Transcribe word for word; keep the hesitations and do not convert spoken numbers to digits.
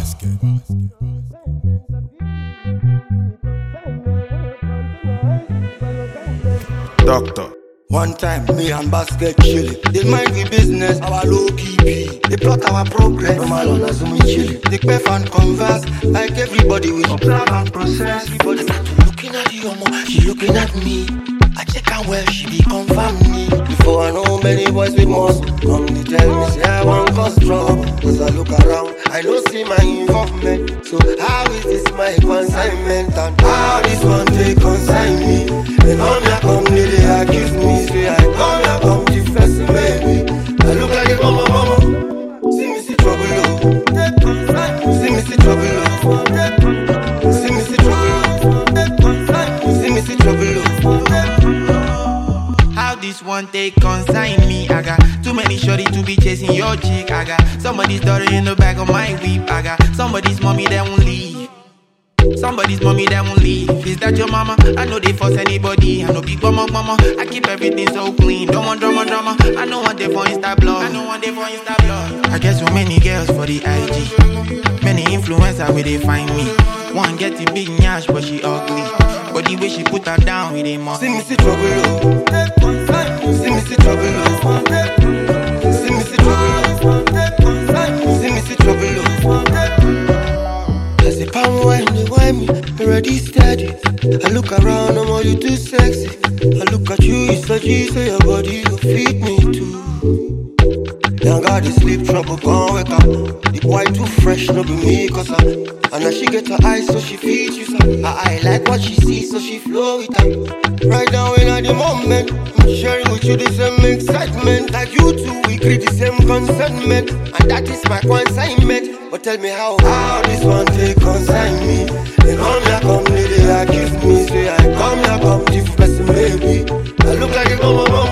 Doctor. One time, me and Basket chillin'. They mind we business, our low key P. They plot our progress, normal on Azumi chillin'. They pay and converse, like everybody we observe and process. Everybody start to looking at you, omo, she looking at me. I check her well, she be confirm me. Before I know many boys we must come to tell me, say I want cause trouble. As I look around, I don't see my involvement. So how is this my consignment? And how this one take consign me? They come here, come here, they accuse me. Say I come here, come defense me, baby. I look like a mama, mama. See me see trouble, oh. See me see trouble, oh. See me see trouble, oh. See me see trouble, oh. How this one take consign me? I got too many shorty to be chasing your chick. I got somebody's daughter in the back of my whip. I got somebody's mommy that won't leave. Somebody's mommy that won't leave. Is that your mama? I know they force anybody. I know big mama, mama. I keep everything so clean. Don't want drama, drama. I know one day for Insta blog. I know one day for Insta blog. I get so many girls for the I G. Many influencers where they find me. One get the big nyash, but she ugly. But the way she put her down with a mom. See me see trouble, oh. See me see trouble, oh. See me see trouble, oh. See me see trouble, oh. As the palm wine, they wine me, already steady. I look around, I'm all you too sexy. I look at you, you so G, so your body will feed me too. Young got the sleep trouble, can't wake up. The boy too fresh, no be me, cause I. And now she get her eyes, so she feeds you, so her eye like what she sees, so she flow with her. Right now in at the moment, I'm sharing with you the same excitement. Like you two, we create the same consentment. And that is my consignment. But tell me how, how this one take consign me. They come here, come here, they accuse me. Say I come here, come different person, baby. I look like a mama.